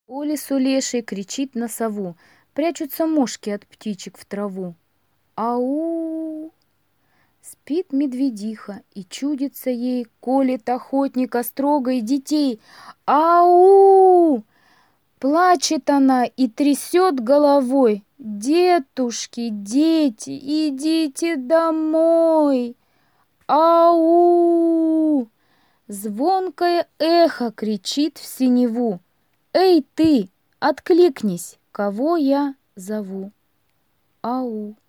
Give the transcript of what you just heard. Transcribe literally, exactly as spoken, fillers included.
По лесу леший кричит на сову, прячутся мошки от птичек в траву. Ау! Спит медведиха, и чудится ей, колет охотник острогой детей. Ау! Плачет она и трясет головой. Детушки, дети, идите домой. Ау! Звонкое эхо кричит в синеву. Эй ты, откликнись, кого я зову. Ау!